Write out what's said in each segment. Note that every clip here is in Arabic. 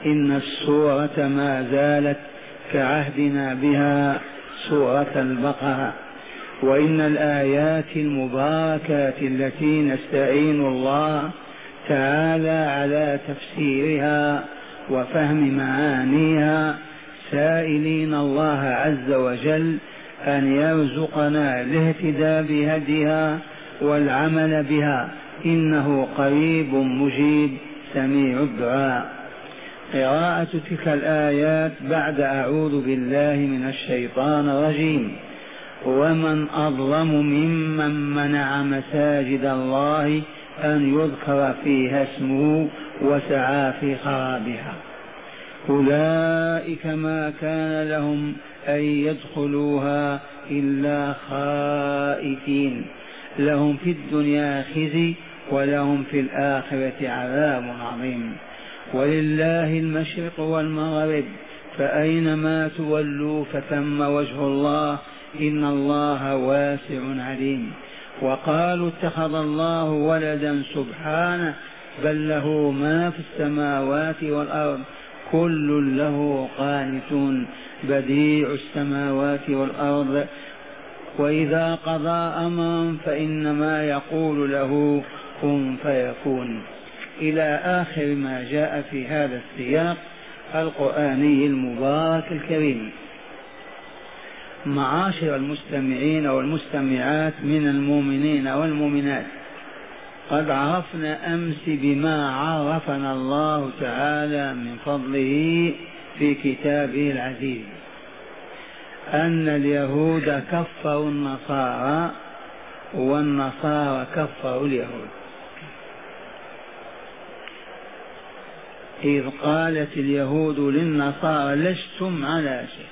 إن السورة ما زالت كعهدنا بها سورة البقرة، وإن الآيات المباركات التي نستعين الله تعالى على تفسيرها وفهم معانيها سائلين الله عز وجل أن يرزقنا الاهتداء بهديها والعمل بها، إنه قريب مجيب سميع الدعاء. قراءة تلك الآيات بعد أعوذ بالله من الشيطان الرجيم. ومن أظلم ممن منع مساجد الله أن يذكر فيها اسمه وسعى في خرابها، أولئك ما كان لهم أن يدخلوها إلا خائفين، لهم في الدنيا خزي ولهم في الآخرة عذاب عظيم. ولله المشرق والمغرب فأينما تولوا فثم وجه الله إن الله واسع عليم. وقالوا اتخذ الله ولدا سبحانه بل له ما في السماوات والأرض كل له قانتون بديع السماوات والأرض وإذا قضى أمرا فإنما يقول له كن فيكون، إلى آخر ما جاء في هذا السياق القرآني المبارك الكريم. معاشر المستمعين والمستمعات من المؤمنين والمؤمنات، قد عرفنا أمس بما عرفنا الله تعالى من فضله في كتابه العزيز أن اليهود كفروا النصارى والنصارى كفروا اليهود، إذ قالت اليهود للنصارى لستم على شيء،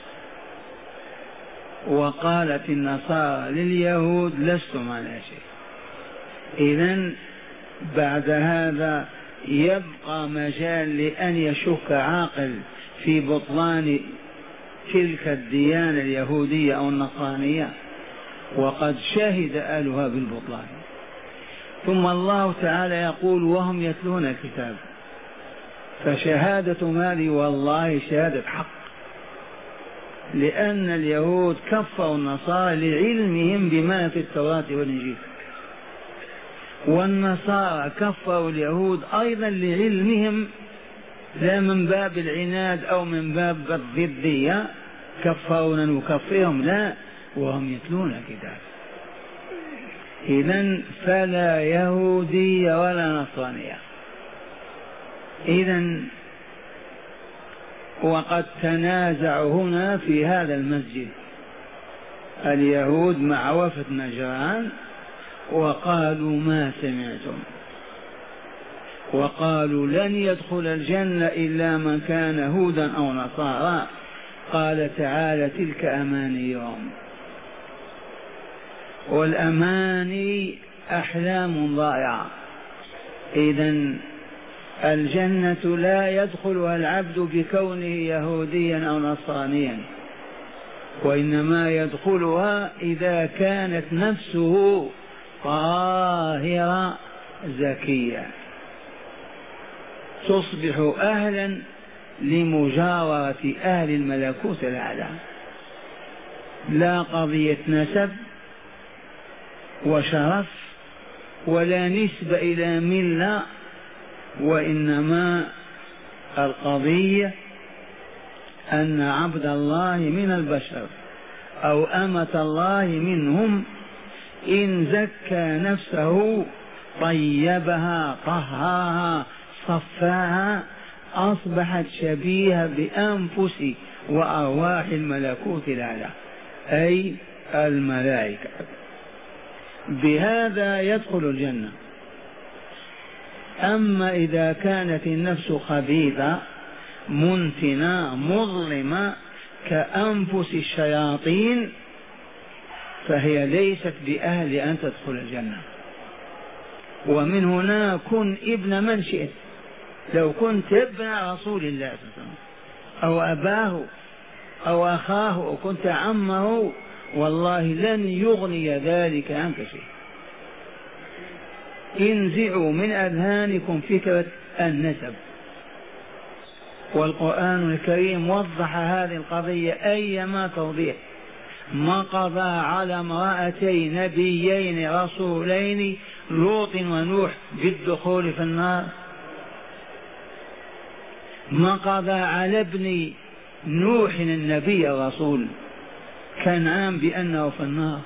وقالت النصارى لليهود لستم على شيء. إذن بعد هذا يبقى مجال لأن يشك عاقل في بطلان تلك الديانة اليهودية أو النصرانية، وقد شهد أهلها بالبطلان. ثم الله تعالى يقول وهم يتلون الكتاب، فشهادة مالي والله شهادة حق، لأن اليهود كفروا النصارى لعلمهم بما في التوراة والإنجيل، والنصارى كفروا اليهود أيضا لعلمهم، لا من باب العناد أو من باب الضدية كفرنا نكفرهم، لا، وهم يتلون الكتاب. إذن فلا يهودية ولا نصرانية. إذن وقد تنازعوا هنا في هذا المسجد اليهود مع وفد نجران، وقالوا ما سمعتم، وقالوا لن يدخل الجنة إلا من كان هودا أو نصارى. قال تعالى تلك أمانيهم، والأماني أحلام ضائعة. إذن الجنة لا يدخلها العبد بكونه يهوديا أو نصرانيا، وإنما يدخلها إذا كانت نفسه طاهرة زكية، تصبح أهلا لمجاورة أهل الملكوت الأعلى، لا قضية نسب وشرف ولا نسبة إلى ملة، وإنما القضية أن عبد الله من البشر أو أمة الله منهم إن زكى نفسه طيبها طهرها صفاها أصبحت شبيهة بأنفس وأرواح الملكوت الأعلى أي الملائكة، بهذا يدخل الجنة. أما إذا كانت النفس خبيثة منتنة مظلمة كأنفس الشياطين فهي ليست بأهل أن تدخل الجنة. ومن هنا كن ابن من شئت، لو كنت ابن رسول الله صلى الله عليه وسلم أو أباه أو أخاه أو كنت عمه، والله لن يغني ذلك عنك شيء. انزعوا من أذهانكم فكرة النسب، والقرآن الكريم وضح هذه القضية أيما توضيح. ما قضى على امرأتين نبيين رسولين لوط ونوح بالدخول في النار؟ ما قضى على ابن نوح النبي الرسول كنعان بأنه في النار؟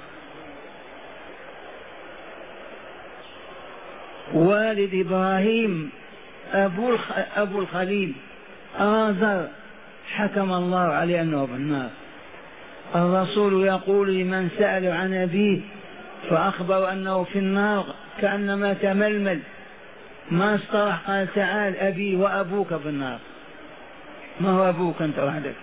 والد إبراهيم أبو الخليل آزر حكم الله عليه أنه في النار. الرسول يقول لمن سأل عن أبيه فأخبر أنه في النار كأنما تململ، ما استرح، قال تعال أبي وأبوك في النار، ما هو أبوك أنت وحدك.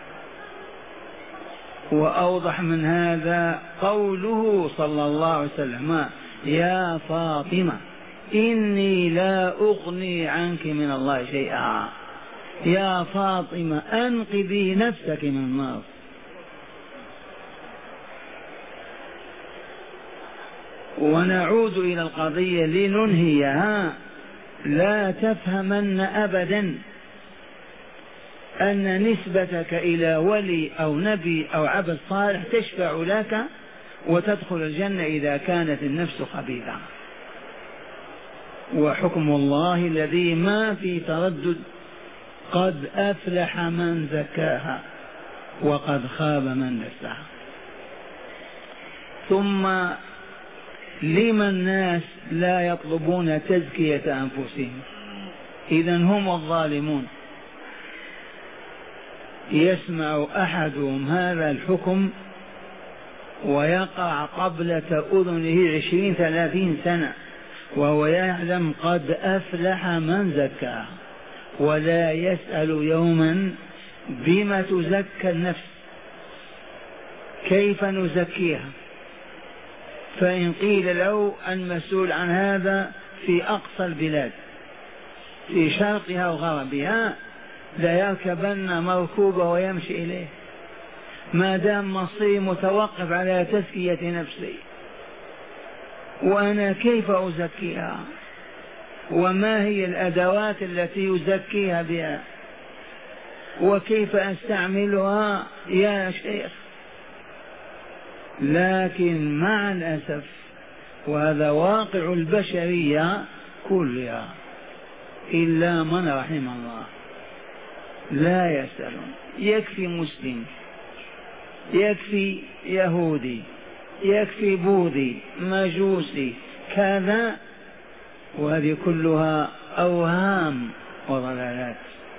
وأوضح من هذا قوله صلى الله عليه وسلم: يا فاطمة إني لا أغني عنك من الله شيئا، يا فاطمة أنقذي نفسك من النار. ونعود إلى القضية لننهيها. لا تفهمن أبدا أن نسبتك إلى ولي أو نبي أو عبد صالح تشفع لك وتدخل الجنة إذا كانت النفس خبيثة. وحكم الله الذي ما في تردد: قد أفلح من زكاها وقد خاب من دساها. ثم لما الناس لا يطلبون تزكية أنفسهم؟ إذن هم الظالمون. يسمع أحدهم هذا الحكم ويقع قبلة أذنه 20-30 سنة وهو يعلم قد أفلح من زكاها، ولا يسأل يوما بما تزكى النفس، كيف نزكيها. فإن قيل له المسؤول عن هذا في أقصى البلاد في شرقها وغربها لا يركبن مركوبة ويمشي إليه، ما دام مصيري متوقف على تزكية نفسي. وأنا كيف أزكيها؟ وما هي الأدوات التي يزكيها بها؟ وكيف أستعملها يا شيخ؟ لكن مع الأسف، وهذا واقع البشرية كلها إلا من رحم الله، لا يسألون. يكفي مسلم، يكفي يهودي، يكفي بوذي، مجوسي، كذا، وهذه كلها أوهام وضلالات.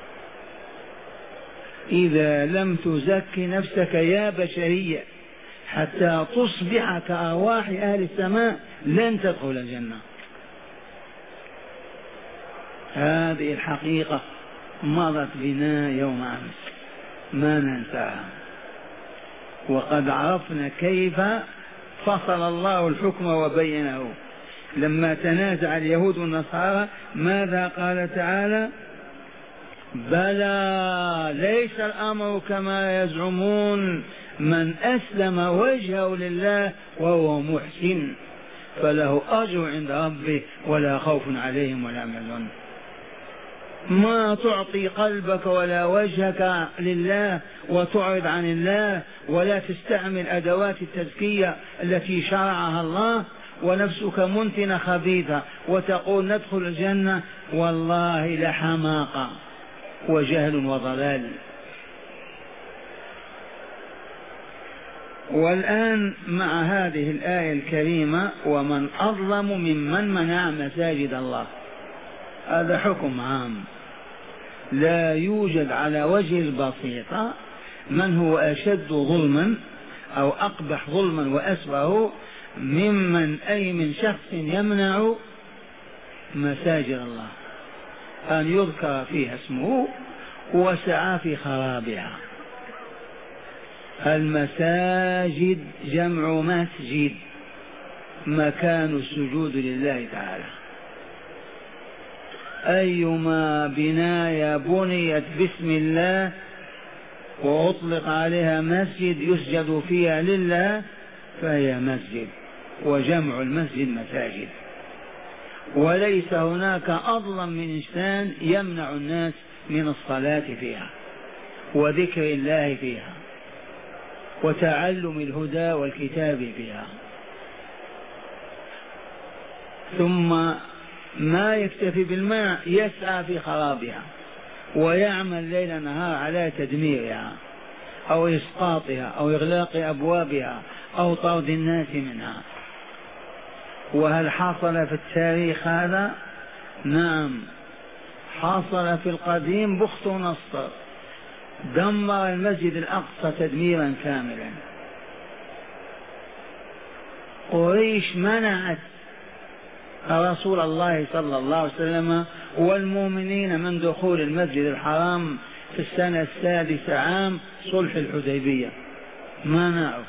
إذا لم تزكي نفسك يا بشرية حتى تصبح كأرواح أهل السماء لن تدخل الجنة. هذه الحقيقة مضت بنا يوم أمس ما ننساها. وقد عرفنا كيف فصل الله الحكم وبينه. لما تنازع اليهود والنصارى ماذا قال تعالى؟ بلى ليس الأمر كما يزعمون، من أسلم وجهه لله وهو محسن فله أجر عند ربه ولا خوف عليهم ولا هم يحزنون. ما تعطي قلبك ولا وجهك لله وتعرض عن الله ولا تستعمل أدوات التزكية التي شرعها الله، ونفسك منتنة خبيثة وتقول ندخل الجنة، والله لحماقة وجهل وضلال. والآن مع هذه الآية الكريمة: ومن أظلم ممن منع مساجد الله. هذا حكم عام، لا يوجد على وجه البسيطة من هو أشد ظلما أو أقبح ظلما وأسوأ ممن أي من شخص يمنع مساجد الله أن يذكر فيها اسمه وسعى في خرابها. المساجد جمع مسجد، مكان السجود لله تعالى. أيما بناية بنيت باسم الله وأطلق عليها مسجد يسجد فيها لله فهي مسجد، وجمع المسجد مساجد. وليس هناك أظلم من إنسان يمنع الناس من الصلاة فيها وذكر الله فيها وتعلم الهدى والكتاب فيها. ثم ما يكتفي بالماء، يسعى في خرابها ويعمل ليل نهار على تدميرها أو إسقاطها أو إغلاق أبوابها أو طرد الناس منها. وهل حصل في التاريخ هذا؟ نعم، حصل في القديم. بخت نصر دمر المسجد الأقصى تدميرا كاملا. قريش منعت رسول الله صلى الله عليه وسلم والمؤمنين من دخول المسجد الحرام في السنة 6 عام صلح الحديبية، منعوا.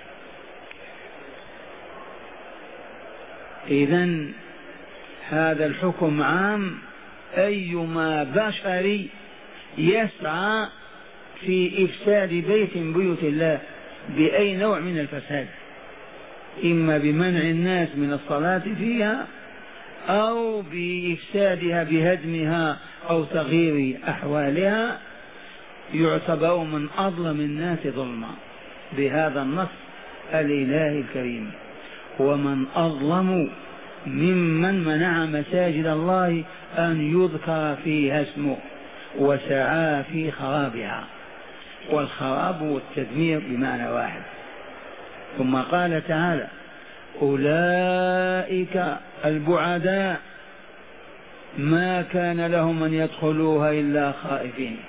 إذن هذا الحكم عام، أيما بشري يسعى في إفساد بيت من بيوت الله بأي نوع من الفساد، إما بمنع الناس من الصلاة فيها أو بإفسادها بهدمها أو تغيير أحوالها، يعتبر من أظلم الناس ظلما بهذا النص الإلهي الكريم. ومن أظلم ممن منع مساجد الله أن يذكر فيها اسمه وسعى في خرابها، والخراب والتدمير بمعنى واحد. ثم قال تعالى: أولئك البعداء ما كان لهم أن يدخلوها إلا خائفين.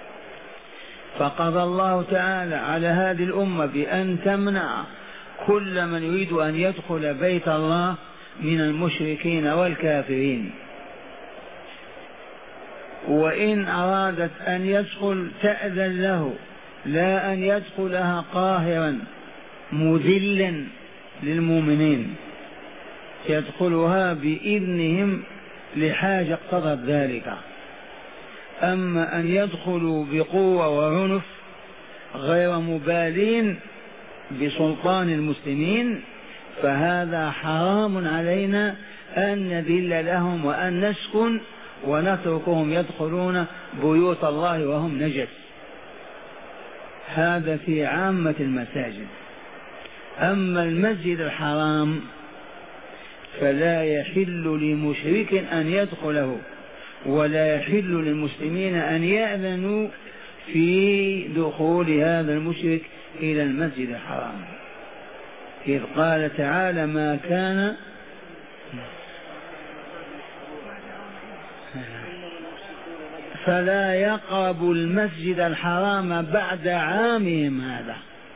فقضى الله تعالى على هذه الأمة بأن تمنع كل من يريد أن يدخل بيت الله من المشركين والكافرين، وإن أرادت أن يدخل تأذن له، لا أن يدخلها قاهرا مذلا للمؤمنين، يدخلها بإذنهم لحاجة اقتضت ذلك. أما أن يدخلوا بقوة وعنف غير مبالين بسلطان المسلمين فهذا حرام علينا أن نذل لهم وأن نسكن ونتركهم يدخلون بيوت الله وهم نجس. هذا في عامة المساجد. أما المسجد الحرام فلا يحل لمشرك أن يدخله، ولا يحل للمسلمين أن يأذنوا في دخول هذا المشرك إلى المسجد الحرام، إذ قال تعالى: ما كان فلا يقربوا المسجد الحرام بعد عامهم هذا.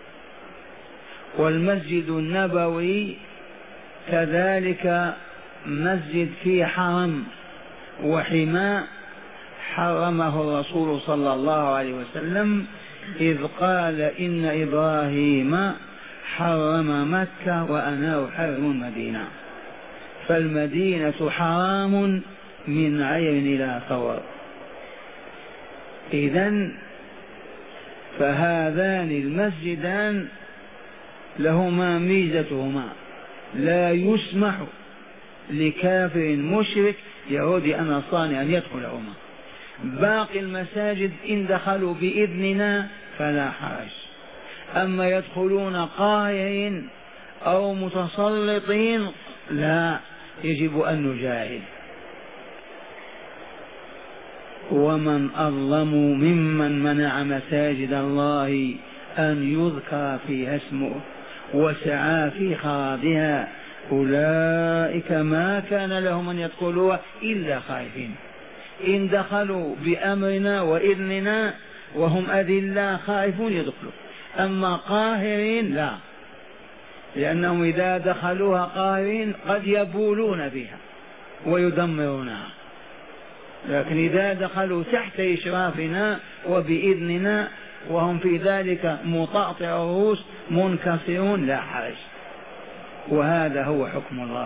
والمسجد النبوي كذلك مسجد فيه حرم وحماء حرمه الرسول صلى الله عليه وسلم، إذ قال: إن إبراهيم حرم مكة وأنا أحرم المدينة. فالمدينة حرام من عين إلى ثور. إذن فهذان المسجدان لهما ميزتهما، لا يسمح لكافر مشرك يهودي أو نصراني أن يدخلهما. باقي المساجد إن دخلوا بإذننا فلا حرج، أما يدخلون قاهرين أو متسلطين لا، يجب أن نجاهد. ومن أظلم ممن منع مساجد الله أن يذكر فيها اسمه وسعى في خرابها، أولئك ما كان لهم أن يدخلوها إلا خائفين. إن دخلوا بأمرنا وإذننا وهم أذلاء خائفون يدخلوا، أما قاهرين لا، لأنهم إذا دخلوها قاهرين قد يبولون بها ويدمرونها. لكن إذا دخلوا تحت إشرافنا وبإذننا وهم في ذلك مطاطئ الرؤوس منكسرون لا حرج. وهذا هو حكم الله،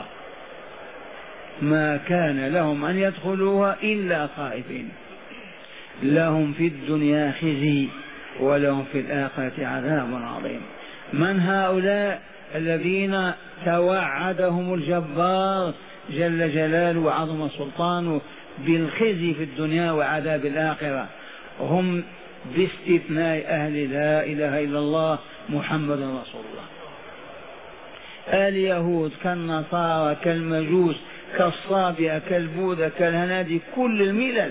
ما كان لهم أن يدخلوها إلا خائفين، لهم في الدنيا خزي ولهم في الآخرة عذاب عظيم. من هؤلاء الذين توعدهم الجبار جل جلاله وعظم سلطانه بالخزي في الدنيا وعذاب الآخرة هم باستثناء أهل لا إله إلا الله محمد رسول الله. اليهود كالنصارى كالمجوس كالصابئة كالبوذا كالهنادي كل الملل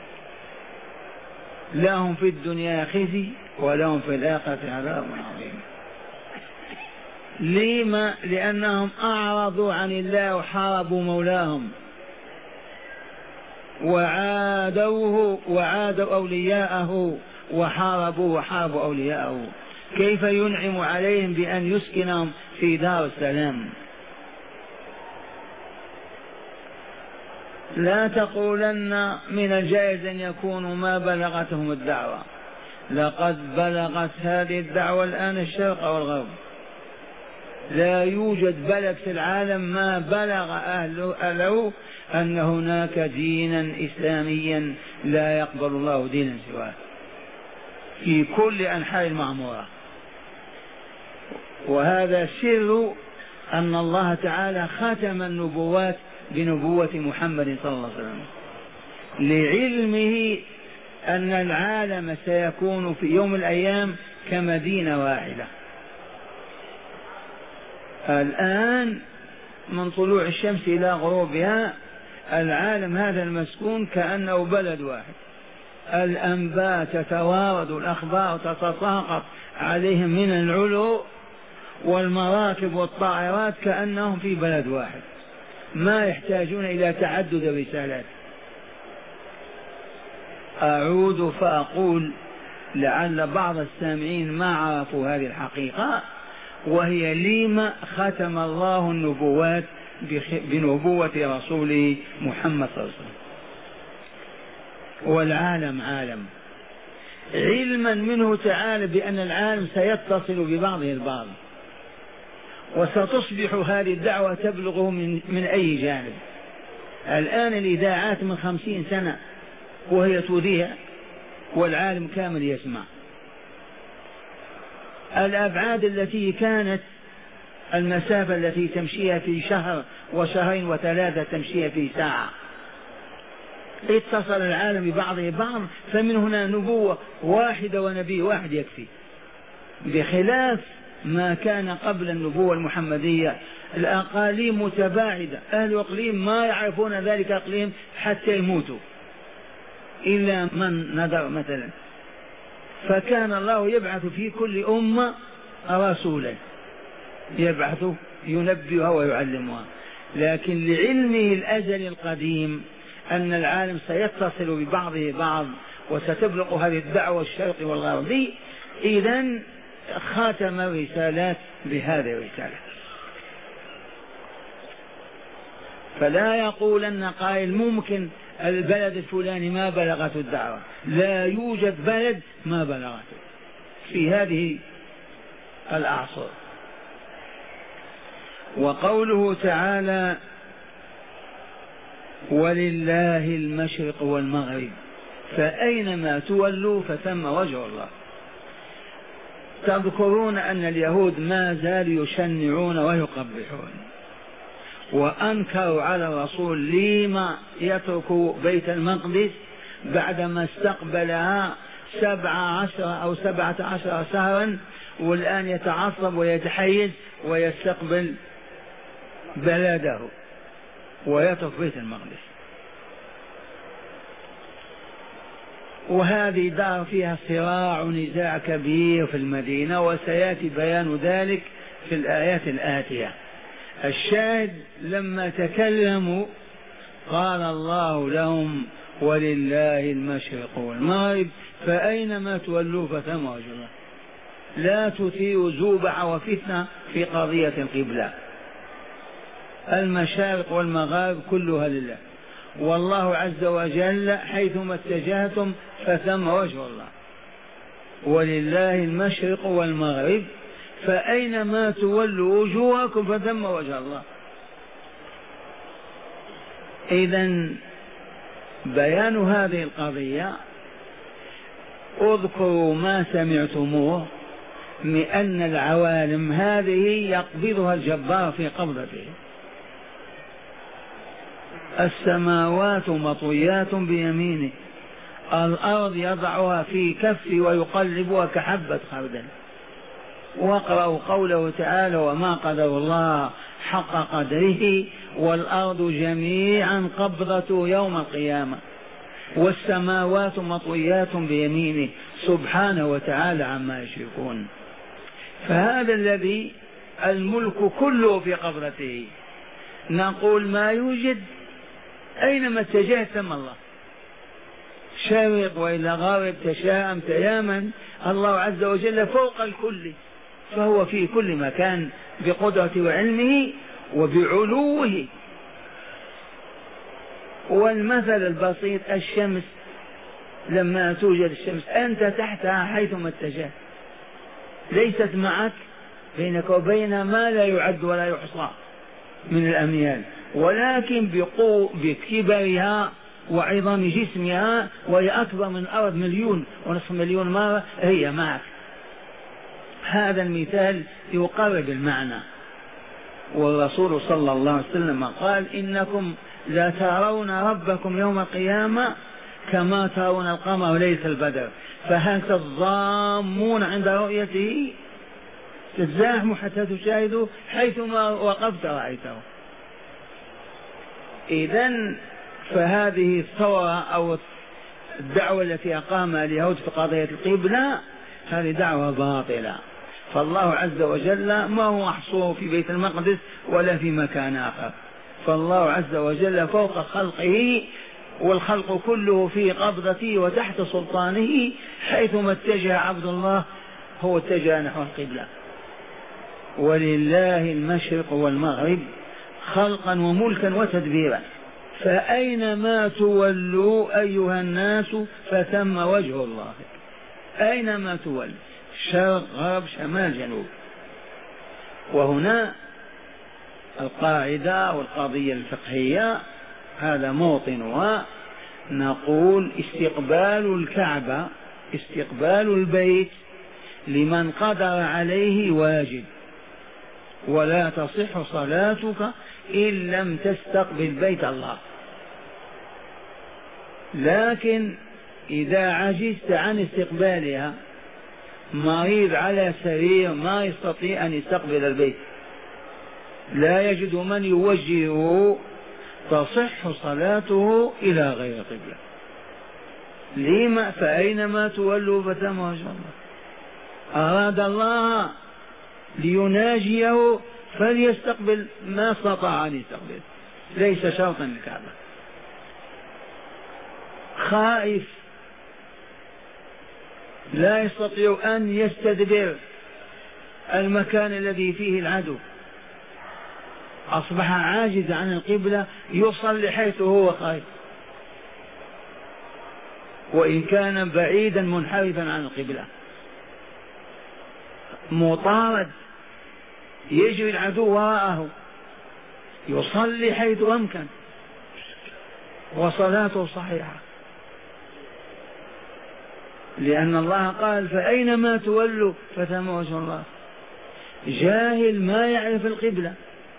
لهم في الدنيا خزي ولهم في الآخرة عذاب عظيم. لما؟ لأنهم أعرضوا عن الله وحاربوا مولاهم وعادوا أولياءه وحاربوا أولياءه. كيف ينعم عليهم بأن يسكنهم في دار السلام؟ لا تقولن من الجائز أن يكونوا ما بلغتهم الدعوة، لقد بلغت هذه الدعوة الآن الشرق والغرب. لا يوجد بلد في العالم ما بلغ أهله أن هناك دينا إسلاميا لا يقبل الله دينا سواه في كل أنحاء المعمورة. وهذا سر أن الله تعالى ختم النبوات بنبوة محمد صلى الله عليه وسلم، لعلمه أن العالم سيكون في يوم الأيام كمدينة واحدة. الآن من طلوع الشمس إلى غروبها العالم هذا المسكون كأنه بلد واحد. الأنباء تتوارد، الأخبار تتساقط عليهم من العلو، والمراكب والطائرات كأنهم في بلد واحد، ما يحتاجون إلى تعدد الرسالات. أعود فأقول لعل بعض السامعين ما عرفوا هذه الحقيقة، وهي لما ختم الله النبوات بنبوة رسوله محمد صلى الله عليه وسلم. والعالم عالم، علما منه تعالى بأن العالم سيتصل ببعضه البعض، وستصبح هذه الدعوة تبلغه من أي جانب. الآن الإذاعات من 50 سنة وهي تذيع والعالم كامل يسمع. الأبعاد التي كانت المسافة التي تمشيها في شهر وشهرين وثلاثة تمشيها في ساعة، اتصل العالم ببعضه بعض، فمن هنا نبوة واحدة ونبي واحد يكفي، بخلاف ما كان قبل النبوة المحمدية. الأقاليم متباعدة، أهل الأقليم ما يعرفون ذلك الأقليم حتى يموتوا إلا من نذر مثلا، فكان الله يبعث في كل أمة رسولا يبعث ينبئها ويعلمها. لكن لعلمه الأزلي القديم أن العالم سيتصل ببعضه بعض وستبلغ هذه الدعوة الشرقي والغربي، إذن خاتم الرسالات بهذه الرسالة. فلا يقولن قائل ممكن البلد الفلاني ما بلغته الدعوة، لا يوجد بلد ما بلغته في هذه الأعصار. وقوله تعالى ولله المشرق والمغرب فأينما تولوا فثم وجه الله. تذكرون أن اليهود ما زالوا يشنعون ويقبحون، وأنكروا على الرسول لما يترك بيت المقدس بعدما استقبلها 17 أو 17 شهرا، والآن يتعصب ويتحيز ويستقبل بلده ويترك بيت المقدس. وهذه دار فيها صراع ونزاع كبير في المدينة، وسيأتي بيان ذلك في الآيات الآتية. الشاهد لما تكلموا قال الله لهم ولله المشرق والمغرب فأينما تولوا فثم وجه الله. لا تثيروا زوبع وفتنة في قضية القبلة، المشارق والمغارب كلها لله، والله عز وجل حيثما اتجهتم فثم وجه الله. ولله المشرق والمغرب فأينما تولوا وجوهكم فثم وجه الله. إذن بيان هذه القضية اذكروا ما سمعتموه من أن العوالم هذه يقبضها الجبار في قبضته. السماوات مطويات بيمينه، الأرض يضعها في كفه ويقلبها كحبة خردل. واقرأوا قوله تعالى: وما قدر الله حق قدره والأرض جميعا قبضته يوم القيامة والسماوات مطويات بيمينه سبحانه وتعالى عما يشركون. فهذا الذي الملك كله في قبضته. نقول ما يوجد أينما اتجهت ثم الله، شرق وإلى غرب، تشاءم تيامن، الله عز وجل فوق الكل، فهو في كل مكان بقدرته وعلمه وبعلوه. والمثل البسيط: الشمس لما توجد الشمس أنت تحتها حيثما اتجهت، ليست معك، بينك وبينها ما لا يعد ولا يحصى من الأميال، ولكن بكبرها وعظم جسمها، وهي أكبر من الأرض 1,000,000 مرة، هي معك. هذا المثال يقرب المعنى. والرسول صلى الله عليه وسلم قال: إنكم لا ترون ربكم يوم القيامة كما ترون القمر ليلة البدر، فهل تضامون عند رؤيته؟ تتزاحموا حتى تشاهدوا، حيثما وقفت رأيته. إذن فهذه الثورة أو الدعوة التي أقامها اليهود في قضية القبلة هذه دعوة باطلة. فالله عز وجل ما هو محصور في بيت المقدس ولا في مكان آخر، فالله عز وجل فوق خلقه، والخلق كله في قبضته وتحت سلطانه. حيثما اتجه عبد الله هو اتجه نحو القبلة. ولله المشرق والمغرب خلقا وملكا وتدبيرا، فأينما تولوا أيها الناس فثم وجه الله. أينما تولوا، شرق غرب شمال جنوب. وهنا القاعدة والقضية الفقهية هذا موطنها. نقول: استقبال الكعبة، استقبال البيت لمن قدر عليه واجب، ولا تصح صلاتك إن لم تستقبل بيت الله. لكن إذا عجزت عن استقبالها، مريض على سرير ما يستطيع أن يستقبل البيت، لا يجد من يوجهه، تصح صلاته إلى غير قبلة. لما؟ فأينما تولوا فثم وجه الله. أراد الله ليناجيه فليستقبل ما استطاع أن يستقبل، ليس شرطا للكعبة. خائف لا يستطيع أن يستدبر المكان الذي فيه العدو، أصبح عاجز عن القبلة، يصلي حيث هو خائف، وإن كان بعيدا منحرفا عن القبلة، مطارد يجري العدو وراءه، يصلي حيث أمكن وصلاته صحيحة، لأن الله قال: فأينما تولوا فثم وجه الله. جاهل ما يعرف القبلة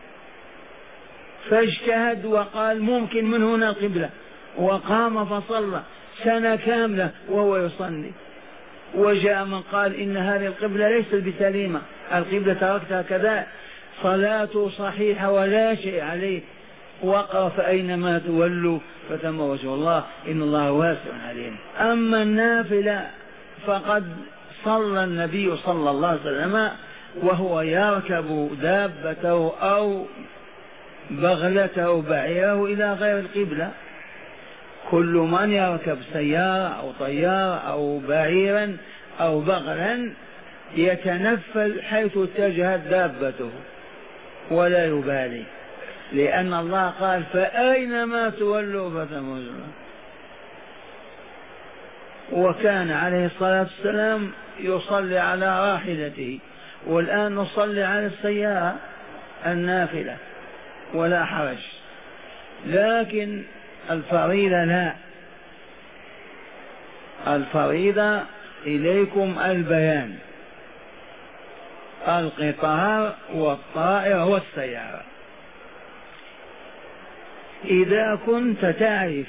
فاجتهد وقال ممكن من هنا القبلة، وقام فصلى سنة كاملة وهو يصلي. وجاء من قال إن هذه القبلة ليست بسليمة، القبلة تركتها كذا، صلاته صحيحة ولا شيء عليه. وقف: أينما تولوا فثم وجه الله إن الله واسع عليم. أما النافلة فقد صلى النبي صلى الله عليه وسلم وهو يركب دابته أو بغلته أو بعيره إلى غير القبلة. كل من يركب سيارة أو طيارة أو بعيرا أو بغلا يتنفل حيث اتجهت دابته ولا يبالي، لأن الله قال: فأينما تولوا فثم وجه الله. وكان عليه الصلاة والسلام يصلي على راحلته، والآن نصلي على السيارة النافلة ولا حرج. لكن الفريضة لا، الفريضة إليكم البيان: القطار والطائرة والسيارة. إذا كنت تعرف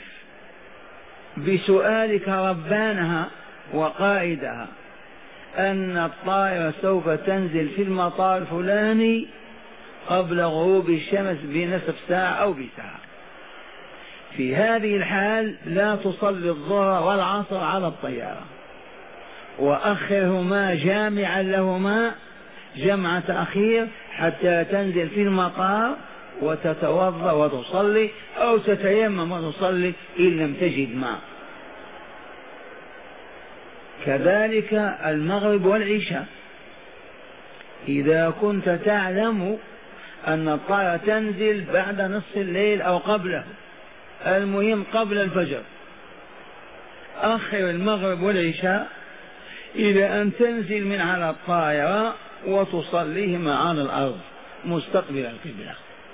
بسؤالك ربانها وقائدها أن الطائرة سوف تنزل في المطار الفلاني قبل غروب الشمس بنصف ساعة أو بساعة، في هذه الحال لا تصلي الظهر والعصر على الطيارة، وأخرهما جامعا لهما جمع تأخير حتى تنزل في المطار وتتوضأ وتصلي، أو تتيمم وتصلي إن لم تجد ماء. كذلك المغرب والعشاء، إذا كنت تعلم أن الطائرة تنزل بعد نصف الليل أو قبله، المهم قبل الفجر، أخر المغرب والعشاء إلى أن تنزل من على الطائرة وتصليهما على الأرض مستقبل القبلة.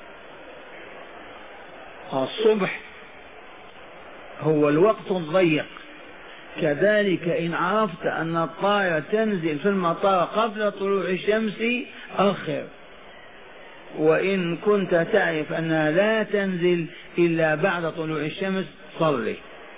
الصبح هو الوقت الضيق، كذلك إن عرفت أن الطائرة تنزل في المطار قبل طلوع الشمس أخر، وإن كنت تعرف أنها لا تنزل إلا بعد طلوع الشمس صلي.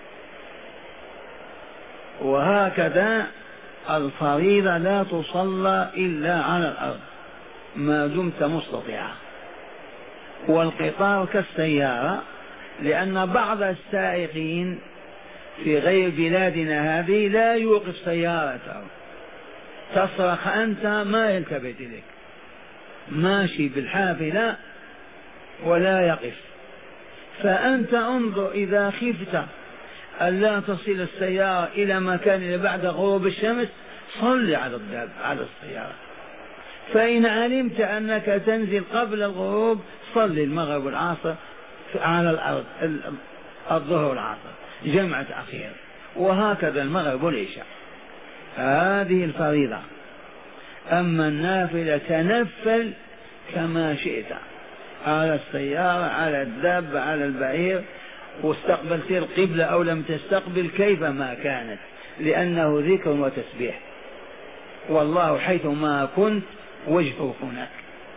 وهكذا الفريضة لا تصلى إلا على الأرض ما دمت مستطيعا. والقطار كالسيارة، لأن بعض السائقين في غير بلادنا هذه لا يوقف سيارته، تصرخ أنت ما يلتفت إليك، ماشي بالحافلة ولا يقف. فأنت انظر، إذا خفت ألا تصل السيارة إلى مكان بعد غروب الشمس صل على السيارة. فإن علمت أنك تنزل قبل الغروب صل المغرب والعصر على الأرض، الظهر والعصر جمع تأخير، وهكذا المغرب والعشاء. هذه الفريضة. أما النافلة تنفل كما شئت، على السيارة، على الدابة، على البعير، واستقبلت القبلة أو لم تستقبل كيفما كانت، لأنه ذكر وتسبيح، والله حيثما كنت وجهه هناك،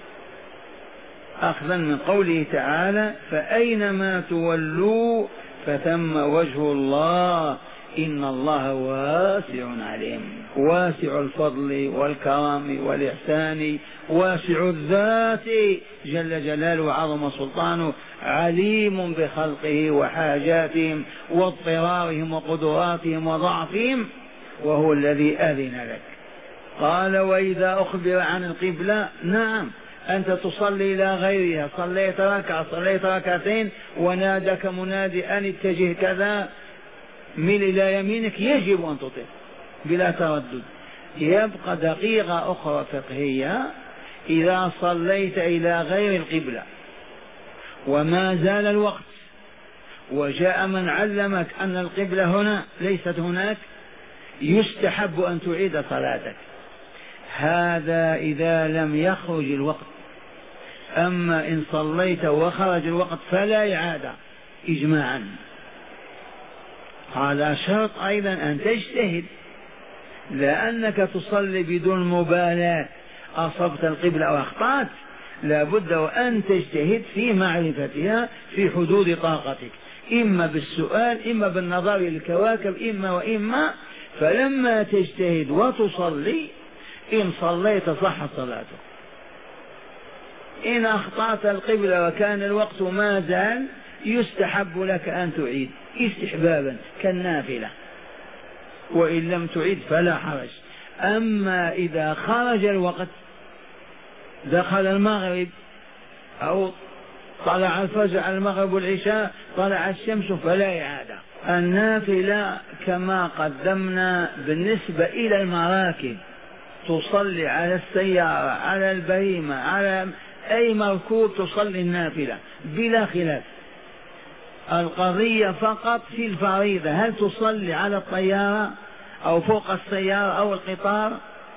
أخذا من قوله تعالى فأينما تولوا فثم وجه الله إن الله واسع عليم. واسع الفضل والكرم والإحسان، واسع الذات جل جلاله وعظم سلطانه، عليم بخلقه وحاجاتهم واضطرارهم وقدراتهم وضعفهم، وهو الذي أذن لك. قال وإذا أخبر عن القبلة، نعم أنت تصلي إلى غيرها، صليت ركعة صليت ركعتين ونادك منادي أن اتجه كذا مل إلى يمينك، يجب أن تطيع بلا تردد. يبقى دقيقة أخرى فقهية، إذا صليت إلى غير القبلة وما زال الوقت وجاء من علمك أن القبلة هنا ليست هناك، يستحب أن تعيد صلاتك، هذا إذا لم يخرج الوقت. أما إن صليت وخرج الوقت فلا إعادة إجماعا. على شرط أيضا أن تجتهد، لأنك تصلي بدون مبالاة، أصبت القبلة أو أخطأت لابد وأن تجتهد في معرفتها في حدود طاقتك، إما بالسؤال إما بالنظر للكواكب إما وإما. فلما تجتهد وتصلي، إن صليت صح صلاته، إن أخطأت القبلة وكان الوقت ما زال يستحب لك أن تعيد استحبابا كالنافلة، وإن لم تعيد فلا حرج. أما إذا خرج الوقت، دخل المغرب أو طلع الفجر على المغرب والعشاء، طلع الشمس، فلا إعادة. النافلة كما قدمنا بالنسبة إلى المراكب، تصلي على السيارة، على البهيمة، على أي مركوب تصلي النافلة بلا خلاف. القضية فقط في الفريضة، هل تصلي على الطيارة أو فوق السيارة أو القطار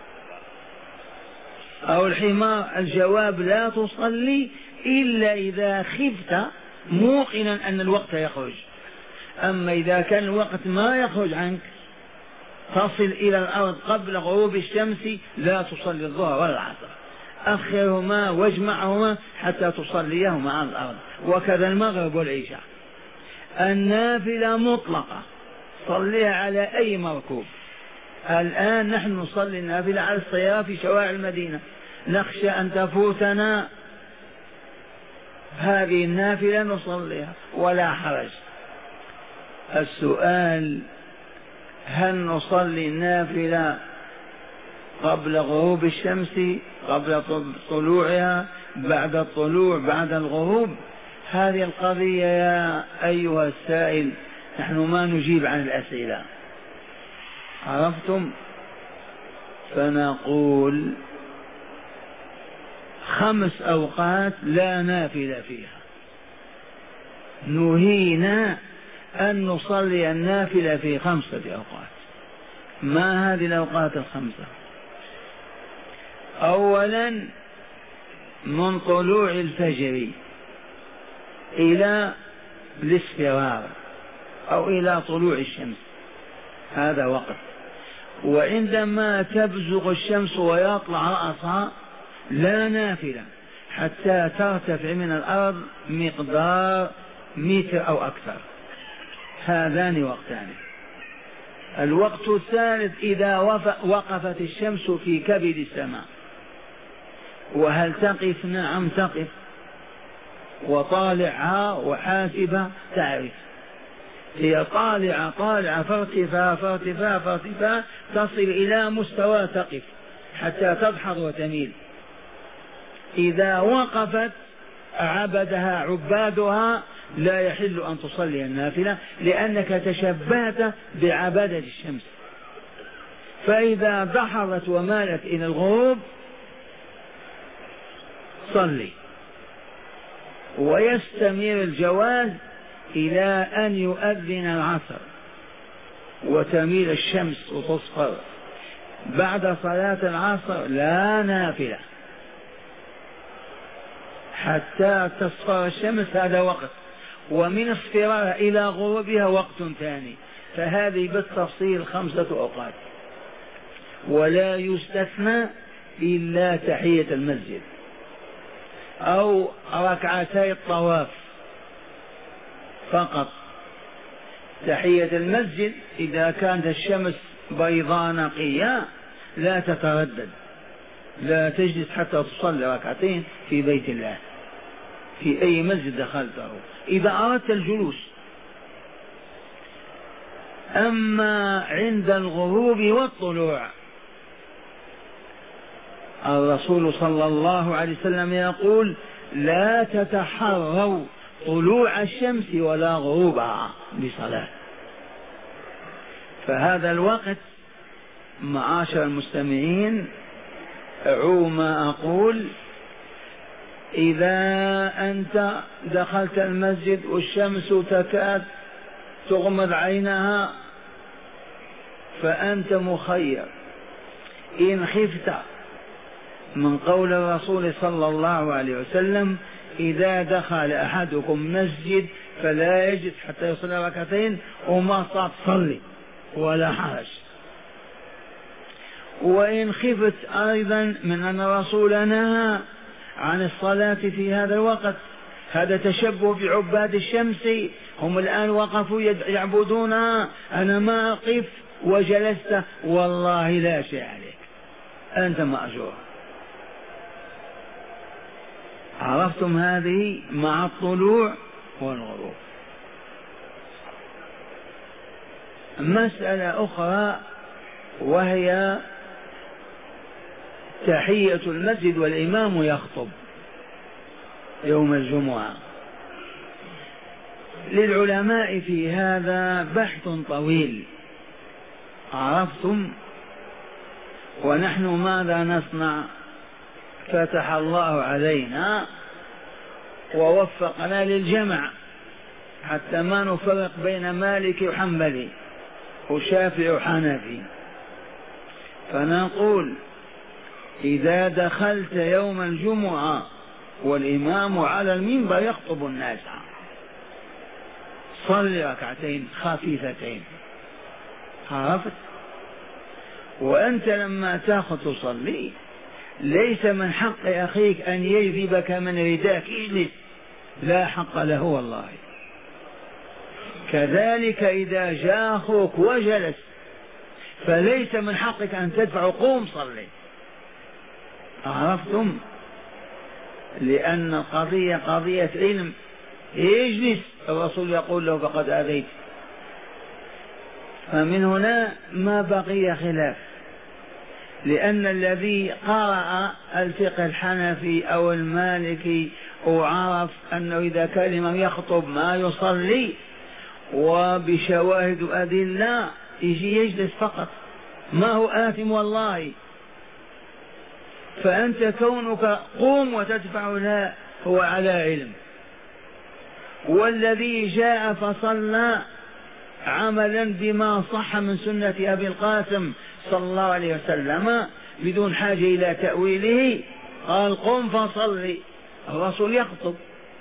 أو الحمار؟ الجواب لا تصلي إلا إذا خفت موقنا أن الوقت يخرج. أما إذا كان الوقت ما يخرج عنك، تصل إلى الأرض قبل غروب الشمس، لا تصلي الظهر ولا العصر. أخرهما واجمعهما حتى تصليهما على الأرض. وكذا المغرب والعشاء. النافلة مطلقة صليها على أي مركوب. الآن نحن نصلي النافلة على السيارة في شوارع المدينة، نخشى أن تفوتنا هذه النافلة نصليها ولا حرج. السؤال: هل نصلي النافلة قبل غروب الشمس، قبل طلوعها، بعد الطلوع، بعد الغروب؟ هذه القضية يا أيها السائل نحن ما نجيب عن الأسئلة، عرفتم؟ فنقول 5 أوقات لا نافلة فيها، نهينا أن نصلي النافلة في 5 أوقات. ما هذه الأوقات 5؟ أولا من طلوع الفجر إلى الاصفرار أو إلى طلوع الشمس، هذا وقت. وعندما تبزغ الشمس ويطلع رأسها لا نافلة حتى ترتفع من الأرض مقدار 1 متر أو أكثر، هذان وقتان. الوقت الثالث إذا وقفت الشمس في كبد السماء. وهل تقف؟ نعم تقف، وطالعها وحاسبة تعرف، هي طالعة فارتفاع تصل إلى مستوى تقف حتى تدحض وتميل. إذا وقفت عبدها عبادها لا يحل أن تصلي النافلة، لأنك تشبهت بعبادة الشمس. فإذا دحضت ومالت إلى الغروب صلي، ويستمر الجواز إلى أن يؤذن العصر وتميل الشمس وتصفر. بعد صلاة العصر لا نافلة حتى تصفر الشمس، هذا وقت. ومن اصفرارها إلى غروبها وقت ثاني. فهذه بالتفصيل 5 أوقات، ولا يستثنى إلا تحية المسجد أو ركعتي الطواف فقط. تحية المسجد إذا كانت الشمس بيضاء نقية لا تتردد، لا تجلس حتى تصلي ركعتين في بيت الله في أي مسجد دخلته إذا أردت الجلوس. أما عند الغروب والطلوع الرسول صلى الله عليه وسلم يقول: لا تتحروا طلوع الشمس ولا غروبها بصلاة. فهذا الوقت معاشر المستمعين أعو ما أقول: إذا أنت دخلت المسجد والشمس تكاد تغمض عينها فأنت مخير. إن خفت من قول الرسول صلى الله عليه وسلم: إذا دخل أحدكم مسجد فلا يجد حتى يصلي ركعتين، وما صار تصلي ولا حرج. وإن خفت أيضا من أن الرسول نهى عن الصلاة في هذا الوقت، هذا تشبه بعباد الشمس، هم الآن وقفوا يعبدونها، أنا ما أقف وجلست، والله لا شيء عليك، أنت مأجور. عرفتم؟ هذه مع الطلوع والغروب. مسألة أخرى وهي تحية المسجد والإمام يخطب يوم الجمعة. للعلماء في هذا بحث طويل، عرفتم؟ ونحن ماذا نصنع؟ فتح الله علينا ووفقنا للجمع حتى ما نفرق بين مالكي وحنبلي وشافعي وحنفي. فنقول: إذا دخلت يوم الجمعة والإمام على المنبر يخطب الناس، صل ركعتين خفيفتين، عرفت؟ وأنت لما تاخذ تصلي ليس من حق أخيك أن يجذبك من رداك اجلس، لا حق له والله. كذلك إذا جاء أخوك وجلس فليس من حقك أن تدفع قوم صلي. عرفتم؟ لأن القضية قضية علم. اجلس، الرسول يقول له فقد آذيت. فمن هنا ما بقي خلاف، لأن الذي قرأ الفقه الحنفي أو المالكي وعرف أنه إذا كلم يخطب ما يصلي وبشواهد أدلة يجي يجلس فقط، ما هو آثم والله. فأنت كونك قوم وتدفع لا هو على علم. والذي جاء فصلى عملا بما صح من سنة أبي القاسم صلى الله عليه وسلم بدون حاجة إلى تأويله، قال قم فصلي، الرسول يخطب.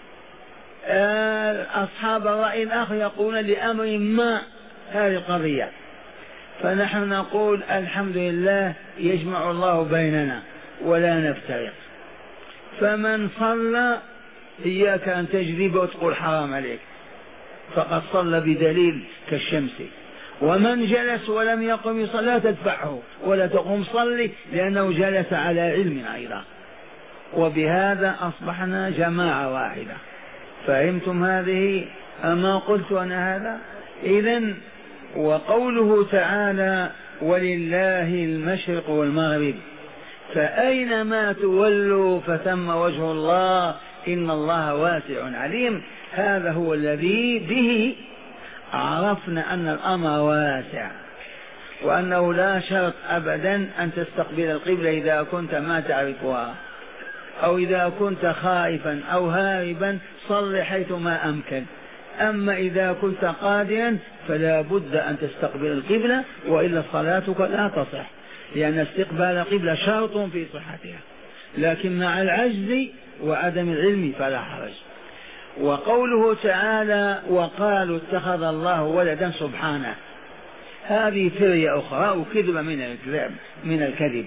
أصحاب الرأي الآخر يقولون لأمر ما هذه القضية، فنحن نقول الحمد لله يجمع الله بيننا ولا نفترق. فمن صلى إياك أن تجذب وتقول حرام عليك، فقد صلى بدليل كالشمس. ومن جلس ولم يقم يصلي لا تدفعه ولا تقوم صلي، لأنه جلس على علم أيضا. وبهذا أصبحنا جماعة واحدة. فهمتم هذه أما قلت أنا هذا؟ إذن وقوله تعالى ولله المشرق والمغرب فأينما تولوا فثم وجه الله إن الله واسع عليم. هذا هو الذي به عرفنا أن الأمر واسع، وأنه لا شرط أبدا أن تستقبل القبلة إذا كنت ما تعرفها، أو إذا كنت خائفا أو هاربا صل حيثما أمكن. أما إذا كنت قادرا فلا بد أن تستقبل القبلة، وإلا صلاتك لا تصح، لأن استقبال القبلة شرط في صحتها، لكن مع العجز وعدم العلم فلا حرج. وقوله تعالى وقالوا اتخذ الله ولدا سبحانه، هذه فرية أخرى وكذب من الكذب،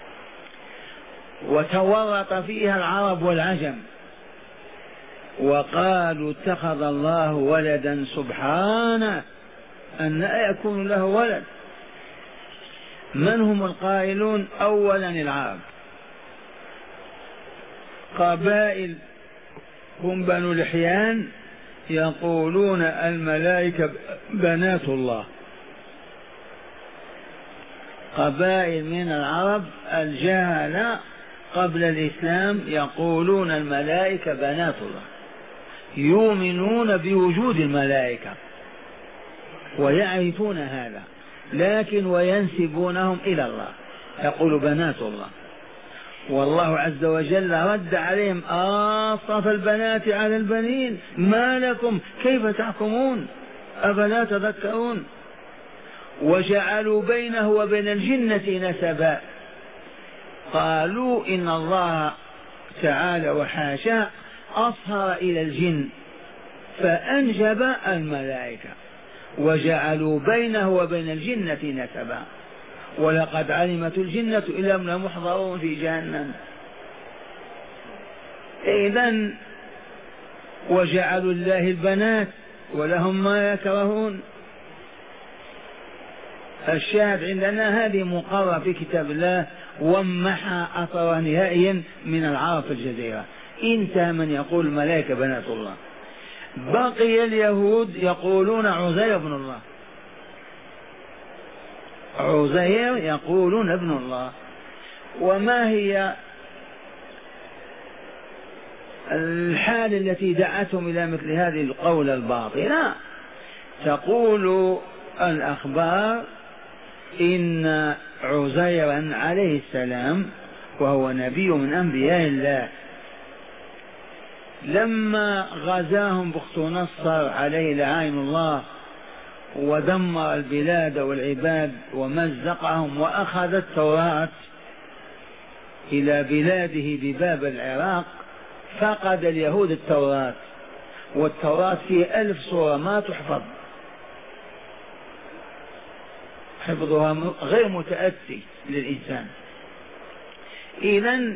وتورط فيها العرب والعجم. وقالوا اتخذ الله ولدا سبحانه، أن لا يكون له ولد. من هم القائلون؟ أولا العرب، قبائل هم بنو لحيان يقولون الملائكة بنات الله. قبائل من العرب الجهلة قبل الإسلام يقولون الملائكة بنات الله، يؤمنون بوجود الملائكة ويعرفون هذا، لكن وينسبونهم إلى الله، يقول بنات الله. والله عز وجل رد عليهم أصطفى البنات على البنين ما لكم كيف تحكمون أفلا تذكرون. وجعلوا بينه وبين الجنة نسبا، قالوا إن الله تعالى وحاشا أصهر إلى الجن فأنجب الملائكة، وجعلوا بينه وبين الجنة نسبا، ولقد علمت الجنة إلا محضرون في جهنم. إذن وجعلوا الله البنات ولهم ما يكرهون. الشاهد عندنا هذه مقررة في كتاب الله، ومحى أثرها نهائيا من العرب في الجزيرة. انتهى من يقول الملائكة بنات الله. بقي اليهود يقولون عزير ابن الله، عزير يقولون ابن الله. وما هي الحال التي دعتهم إلى مثل هذه القول الباطلة؟ تقول الأخبار إن عزيرا عليه السلام وهو نبي من أنبياء الله لما غزاهم بخت نصر عليه لعين الله ودمر البلاد والعباد ومزقهم وأخذ التوراة إلى بلاده بباب العراق، فقد اليهود التوراة، والتوراة في 1000 سورة ما تحفظ، حفظها غير متأتي للإنسان. إذن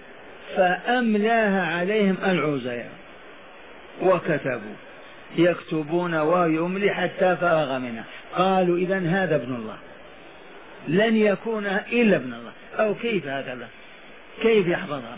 فأملاها عليهم العزير وكتبوا يكتبون ويملي حتى فرغ منها. قالوا إذن هذا ابن الله، لن يكون إلا ابن الله. أو كيف هذا الله؟ كيف يحفظها؟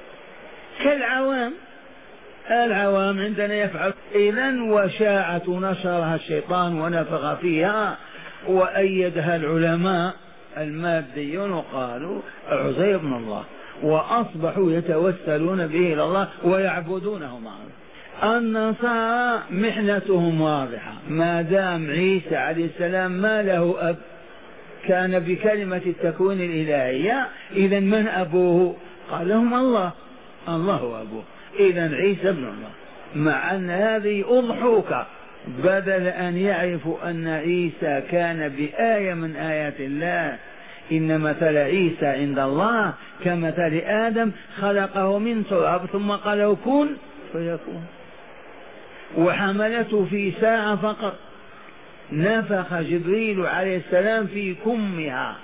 كالعوام، العوام عندنا يفعل. إذن وشاعت نشرها الشيطان ونفخ فيها وأيدها العلماء الماديون وقالوا عزير ابن الله، وأصبحوا يتوسلون به إلى الله ويعبدونه معه. النصارى محنتهم واضحة، ما دام عيسى عليه السلام ما له أب، كان بكلمة التكوين الإلهية، إذن من أبوه؟ قال لهم الله، الله هو أبوه، إذن عيسى ابن الله. مع أن هذه أضحوك، بدل أن يعرفوا أن عيسى كان بآية من آيات الله. إن مثل عيسى عند الله كمثل آدم خلقه من تراب ثم قال له كن فيكون، وحملته في ساعة فقط. نفخ جبريل عليه السلام في كمها،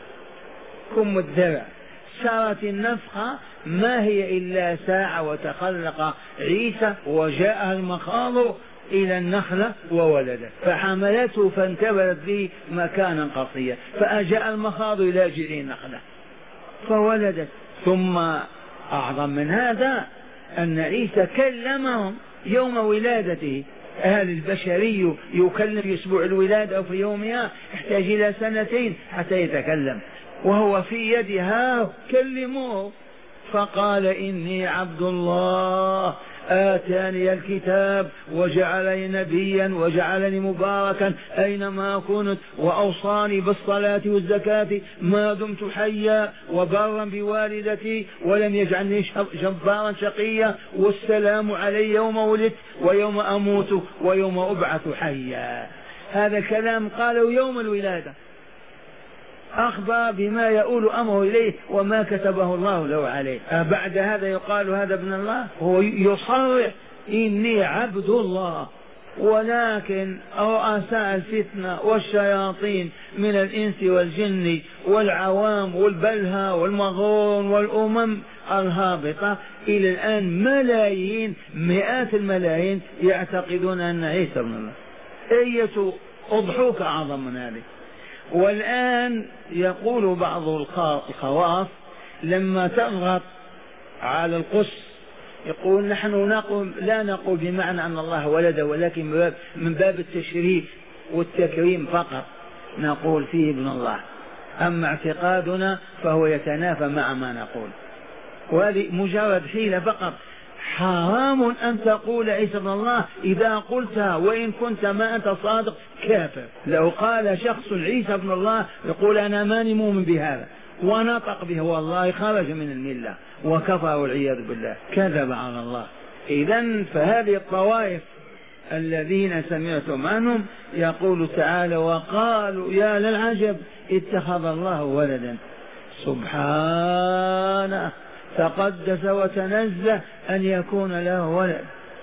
كم الدرع، سارت النفخة ما هي إلا ساعة وتخلق عيسى وجاء المخاض إلى النخلة وولدت، فحملته فانتبذت به مكانا قصيا، فأجاء المخاض إلى جذع النخلة فولدت. ثم أعظم من هذا أن عيسى كلمهم يوم ولادته. هل البشري يكلم في أسبوع الولادة أو في يومها؟ يحتاج إلى 2 حتى يتكلم، وهو في يدها كلموه. فقال إني عبد الله آتاني الكتاب وجعلني نبيا وجعلني مباركا أينما كنت وأوصاني بالصلاة والزكاة ما دمت حيا وبرا بوالدتي ولم يجعلني جبارا شقيا والسلام علي يوم ولدت ويوم أموت ويوم أبعث حيا. هذا الكلام قاله يوم الولادة، أخبر بما يؤول أمره إليه وما كتبه الله له عليه. بعد هذا يقال هذا ابن الله؟ هو يصرح إني عبد الله. ولكن رؤساء الفتنة والشياطين من الإنس والجن والعوام والبلهى والمغرون والأمم الهابطة إلى الآن ملايين، مئات الملايين يعتقدون أن عيسى ابن الله. أية أضحوك أعظم من هذه. والآن يقول بعض الخواص لما تضغط على القدس يقول نحن لا نقول بمعنى أن الله ولد، ولكن من باب التشريف والتكريم فقط نقول فيه ابن الله. أما اعتقادنا فهو يتنافى مع ما نقول، وهذه مجرد حيلة فقط. حرام أن تقول عيسى ابن الله، إذا قلتها وإن كنت ما أنت صادق كافر. لو قال شخص عيسى ابن الله يقول أنا ماني مؤمن بهذا ونطق به والله خرج من الملة وكفر والعياذ بالله، كذب على الله. إذن فهذه الطوائف الذين سمعتم عنهم يقول تعالى وقالوا يا للعجب اتخذ الله ولدا. سبحانه تقدس وتنزه أن يكون له ولد.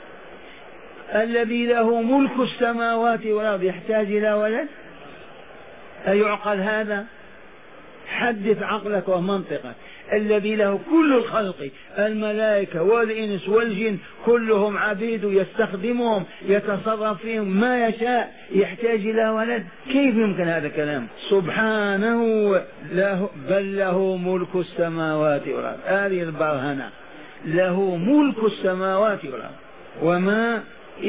الذي له ملك السماوات والأرض يحتاج إلى ولد؟ أيعقل هذا؟ حدث عقلك ومنطقك. الذي له كل الخلق، الملائكة والإنس والجن كلهم عبيد يستخدمهم يتصرف فيهم ما يشاء، يحتاج إلى ولد؟ كيف يمكن هذا الكلام؟ سبحانه له بل له ملك السماوات والأرض. هذه البرهنة، له ملك السماوات والأرض وما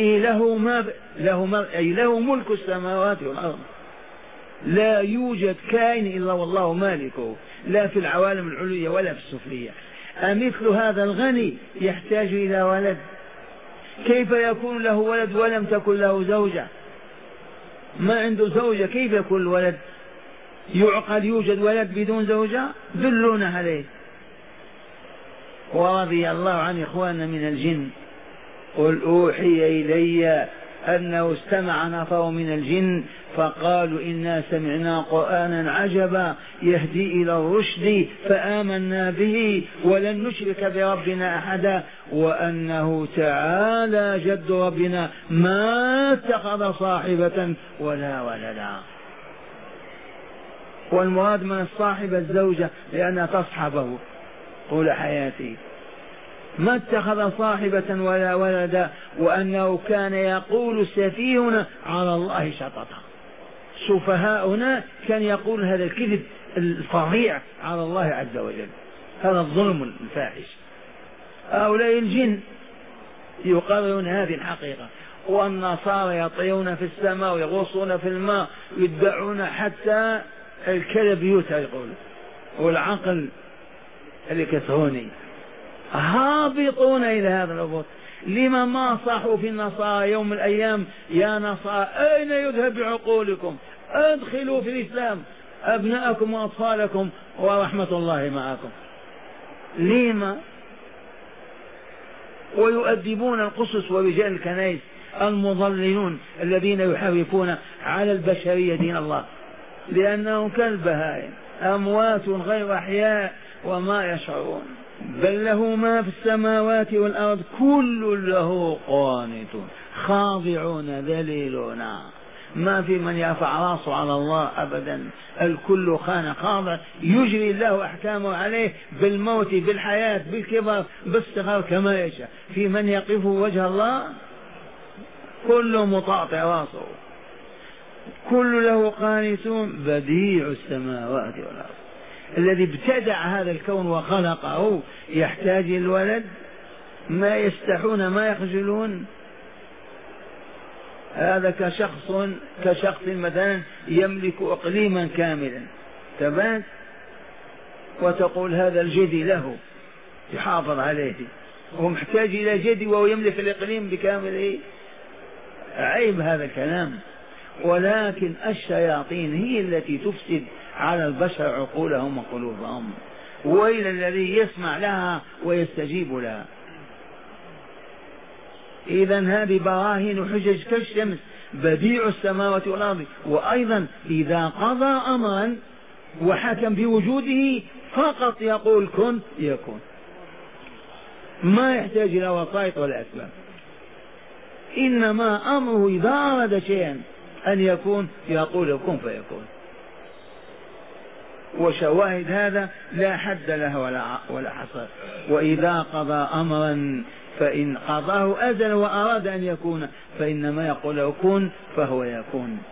له ملك السماوات والأرض. لا يوجد كائن إلا والله مالكه، لا في العوالم العليا ولا في السفلية. أمثل هذا الغني يحتاج إلى ولد؟ كيف يكون له ولد ولم تكن له زوجة؟ ما عنده زوجة كيف يكون ولد؟ يعقل يوجد ولد بدون زوجة؟ دلونا عليه. ورضي الله عن إخواننا من الجن قل أوحي إلي أنه استمع نفر من الجن فقالوا إنا سمعنا قرآنا عجبا يهدي إلى الرشد فآمنا به ولن نشرك بربنا أحدا وأنه تعالى جد ربنا ما اتخذ صاحبة ولا ولدا. والمراد من الصاحب الزوجة لأنها تصحبه طول حياته، ما اتخذ صاحبة ولا ولدا، وأنه كان يقول سفيهنا على الله شططا، سفهاؤنا كان يقول هذا الكذب الفظيع على الله عز وجل، هذا الظلم الفاحش. هؤلاء الجن يقررون هذه الحقيقة، والنصارى يطيرون في السماء ويغوصون في الماء، يدعون حتى الكلب يوتى يقول، والعقل الإلكتروني، هابطون إلى هذا الهبوط. لما ما صاحوا في النصارى يوم من الأيام يا نصارى أين يذهب بعقولكم، ادخلوا في الإسلام أبناءكم وأطفالكم ورحمة الله معكم. لما؟ ويؤدبون القسس ورجال الكنائس المضللون الذين يحرفون على البشرية دين الله، لأنهم كالبهائم أموات غير أحياء وما يشعرون. بل له ما في السماوات والأرض كل له قانتون خاضعون ذليلون، ما في من يرفع راسه على الله أبدا، الكل خان خاضع، يجري الله أحكامه عليه بالموت بالحياة بالكبر بالصغر كما يشاء. في من يقف وجه الله كل مطاطع راسه، كل له قانتون بديع السماوات والأرض، الذي ابتدع هذا الكون وخلقه يحتاج الولد، ما يستحون ما يخجلون. هذا كشخص مثلا يملك إقليما كاملا تمام، وتقول هذا الجدي له يحافظ عليه، ومحتاج إلى جدي وهو يملك الإقليم بكامله، عيب هذا الكلام. ولكن الشياطين هي التي تفسد على البشر عقولهم وقلوبهم، وإلى الذي يسمع لها ويستجيب لها. إذن هذه براهين حجج كالشمس، بديع السماوات والأرض. وأيضا إذا قضى أمرا وحكم بوجوده فقط يقول كن يكون، ما يحتاج إلى وسائط ولا أسباب، إنما أمره إذا أراد شيئا أن يكون يقول كن فيكون. وشواهد هذا لا حد له ولا حصر. وإذا قضى أمرا فإن قضاه أزل وأراد أن يكون فإنما يقول له كن فهو يكون.